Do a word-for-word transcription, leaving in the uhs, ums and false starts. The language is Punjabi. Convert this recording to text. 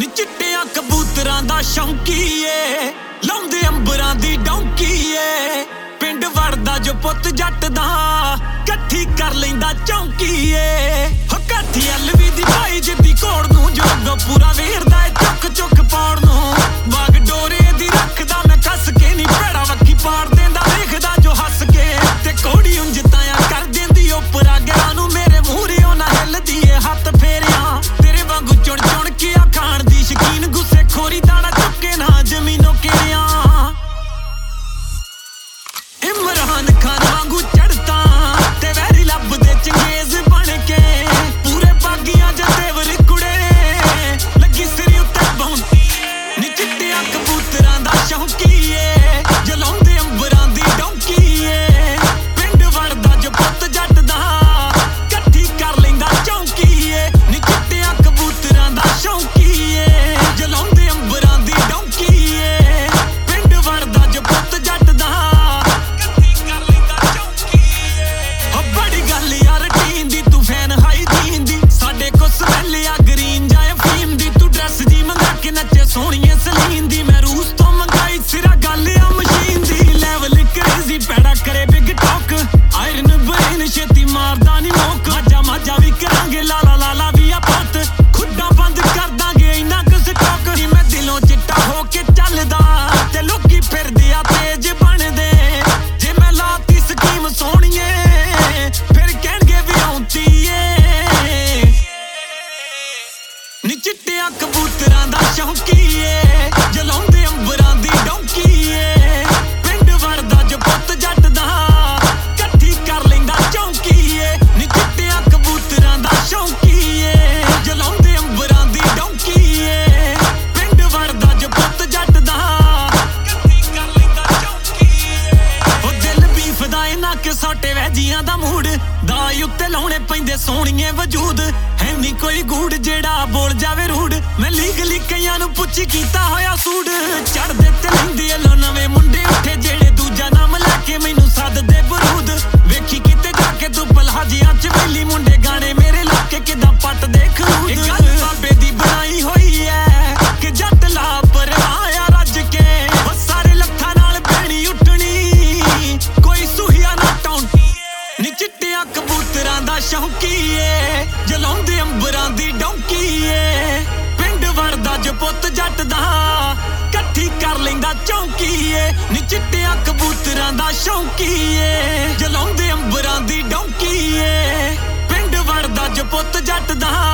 ਨੀ ਚਿੱਟਿਆਂ ਕਬੂਤਰਾਂ ਦਾ ਸ਼ੌਂਕੀ ਏ, ਲਾਉਂਦੇ ਅੰਬਰਾਂ ਦੀ ਡੌਂਕੀ ਏ। ਪਿੰਡ ਵੜਦਾ ਜੋ ਪੁੱਤ ਜੱਟ ਦਾ, ਇਕੱਠੀ ਕਰ ਲੈਂਦਾ ਚੌਂਕੀ ਏ। ਹੋ ਕਾਠੀ ਅਲਵੀ ਦੀ ਭਾਈ ਜਿੱਦੀ ਘੋੜ ਨੂੰ, ਜੋ ਪੂਰਾ ਵੇਰਦਾ ਏ ਚੁੱਕ ਚੁੱਕ ਪਾਉਣ ਨੂੰ। ਬਾਗ ਡੋਰੇ ਦੀ ਰੱਖਦਾ ਮੈਂ ਕੱਸ ਕੇ, ਨੀ ਭੈੜਾ ਵੱਖੀ ਪਾੜ ਦਿੰਦਾ ਵੇਖਦਾ ਜੋ ਹੱਸ ਕੇ। ਤੇ ਕੋੜੀ ਉਂਝ ਤਾਇਆ ਕਰ ਦਿੰਦੀ ਉਪਰਾ ਗਿਰਾਂ ਨੂੰ, ਮੇਰੇ ਮੂਹਰੇ ਉਹਨਾਂ ਹਿੱਲਦੀ ਏ ਹੱਥ ਫੇਰਿਆ। ਤੇਰੇ ਵਾਂਗੂ ਚੁਣ ਚੁਣ ਕੇ ਆ ਖਾਣ ਦੀ ਸ਼ਕੀਨ, ਗੁੱਸੇ ਖੋਰੀ ਦਾਣਾ ਚੁੱਕੇ ਨਾ ਜ਼ਮੀਨੋਂ ਕਿਰਿਆ। ਇਮਰਾਨ ਖਾਨ ਵਾਂਗੂ ਚੜ੍ਹਤਾ ਤੇ ਵੈਰੀ ਲੱਭਦੇ ਚੰਗੇਜ਼ ਬਣ ਕੇ, ਪੂਰੇ ਬਾਗੀਆਂ ਜਾਂ ਦੇਵਰ ਕੁੜੇ ਲੱਗੀ ਸਿਰ ਉੱਤੇ ਬੌਂਤੀ। ਨੀ ਚਿੱਟਿਆਂ ਕਬੂਤਰਾਂ ਦਾ ਸ਼ੌਂਕੀ ਏ, ਜਲਾਉਂਦੇ ਅੰਬਰਾਂ ਦੀ ਡੌਂਕੀ ਏ। ਪਿੰਡ ਵੜਦਾ ਜੋ ਪੁੱਤ ਜੱਟ ਦਾ, ਇਕੱਠੀ ਕਰ ਲੈਂਦਾ ਚੌਂਕੀ ਏ। ਨੀ ਚਿੱਟਿਆਂ ਕਬੂਤਰਾਂ ਦਾ ਸ਼ੌਂਕੀ ਏ, ਜਲਾਉਂਦੇ ਅੰਬਰਾਂ ਦੀ ਡੌਂਕੀ ਏ। ਪਿੰਡ ਵੜਦਾ ਜੋ ਪੁੱਤ ਜੱਟ ਦਾ, ਸੋਹਣੀਏ ਸਲੀਨ ਦੀ ਮੈਂ ਰੂਸ ਤੋਂ ਮੰਗਾਈ ਸਿਰਾ ਗੱਲ ਆ ਮਸ਼ੀਨ ਦੀ। ਲੈਵਲ ਕਰੇਜ਼ੀ ਪੈੜਾ ਕਰੇ ਬਿਗ ਟੌਕ, ਆਇਰਨ ਬ੍ਰੇਨ ਛੇਤੀ ਮਾਰਦਾ ਨੀ ਮੋਕ। ਮਾਜਾ ਮਾਜਾ ਵੀ ਕਰਾਂਗੇ ਲਾਲਾ ਲਾਲਾ ਵੀ ਆ ਪੁੱਤ, ਖੁੱਡਾਂ ਬੰਦ ਕਰ ਦਾਂਗੇ ਇੰਨਾ ਕੁ ਸਟਾਕ। ਨੀ ਮੈਂ ਦਿਲੋਂ ਚਿੱਟਾ ਹੋ ਕੇ ਚੱਲਦਾ ਤੇ ਲੋਕੀ ਫਿਰਦੇ ਆ ਤੇਜ਼ ਬਣਦੇ। ਜੇ ਮੈਂ ਲਾਤੀ ਸਕੀਮ ਸੋਹਣੀਏ ਫਿਰ ਕਹਿਣਗੇ ਵੀ ਆਉਂਦੀ ਏ। ਨੀ ਚਿੱਟਿਆਂ ਕਬੂਤਰਾਂ ਦਾ ਸ਼ੌਂਕੀ ਏ, ਜਲਾਉਂਦੇ ਅੰਬਰਾਂ ਦੀ ਡੌਂਕੀ ਏ। ਪਿੰਡ ਵੜਦਾ ਜੋ ਪੁੱਤ ਜੱਟ ਦਾ, ਇਕੱਠੀ ਕਰ ਲੈਂਦਾ ਚੌਂਕੀ ਏ। ਨੀ ਚਿੱਟਿਆਂ ਕਬੂਤਰਾਂ ਦਾ ਸ਼ੌਂਕੀ ਏ, ਜਲਾਉਂਦੇ ਅੰਬਰਾਂ ਦੀ ਡੌਂਕੀ ਏ। ਪਿੰਡ ਵੜਦਾ ਜੋ ਪੁੱਤ ਜੱਟ ਦਾ, ਇਕੱਠੀ ਕਰ ਲੈਂਦਾ ਚੌਂਕੀ ਏ। ਉਹ ਦਿਲ ਬੀਫਦਾ ਇਹਨਾਂ ਕਿਸੋਟੇ ਵੈਜੀਆਂ ਦਾ ਮੂਡ, ਦਾਈ ਉੱਤੇ ਲਾਉਣੇ ਪੈਂਦੇ ਸੋਹਣੀਏ ਵਜੂਦ। ਹੈ ਨੀ ਕੋਈ ਗੂੜ ਜਿਹੜਾ ਬੋਲ ਜਾਵੇ ਰੂੜ, ਮੈਂ ਲੀਗਲੀ ਕਈਆਂ ਨੂੰ ਪੁੱਛ ਕੀਤਾ ਹੋਇਆ ਸੂਡ। ਚੜਦੇ ਤੇ ਲੈਂਦੇ ਐਲੋ ਨਵੇਂ ਮੁੰਡੇ ਉੱਠੇ, ਜਿਹੜੇ ਦੂਜਾ ਨਾਮ ਲੈ ਕੇ ਮੈਨੂੰ ਸੱਦਦੇ ਬਰੂਦ। ਵੇਖੀ ਕਿਤੇ ਜਾ ਕੇ ਤੂੰ ਪਲਹਾਜੀਆਂ ਚ ਵੇਲੀ, ਮੁੰਡੇ ਗਾਣੇ ਮੇਰੇ ਲਾ ਕੇ ਕਿੱਦਾਂ ਪੱਟਦੇ ਖਰੂਦ। ਇਹ ਗੱਲ ਬਾਬੇ ਦੀ ਬਣਾਈ ਹੋਈ ਐ ਕਿ ਜੱਟ ਲਾ ਪਰਵਾਹ ਆ ਰੱਜ ਕੇ। ਉਹ ਸਾਰੇ ਲੱਖਾਂ ਨਾਲ ਭੈਣੀ ਉੱਠਣੀ, ਕੋਈ ਸੁਹੀਆ ਨਾ ਟੌਂਟੀ। ਨੀ ਚਿੱਟਿਆਂ ਕਬੂਤਰਾਂ ਦਾ ਸ਼ੌਂਕੀ ਏ, ਜਲਾਉਂਦੇ ਅੰਬਰਾਂ ਦੀ ਡੌਂਕੀ ਏ। ਪਿੰਡ ਵੜਦਾ ਜੋ ਪੁੱਤ ਜੱਟ ਦਾ, ਇਕੱਠੀ ਕਰ ਲੈਂਦਾ ਚੌਂਕੀ ਏ। ਨੀ ਚਿੱਟਿਆਂ ਕਬੂਤਰਾਂ ਦਾ ਸ਼ੌਂਕੀ ਏ, ਜਲਾਉਂਦੇ ਅੰਬਰਾਂ ਦੀ ਡੌਂਕੀ ਏ। ਪਿੰਡ ਵੜਦਾ ਜੋ ਪੁੱਤ ਜੱਟ ਦਾ,